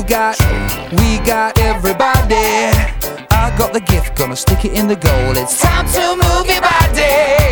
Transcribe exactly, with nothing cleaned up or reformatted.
got, we got everybody. I got the gift, gonna stick it in the goal. It's time to move your body.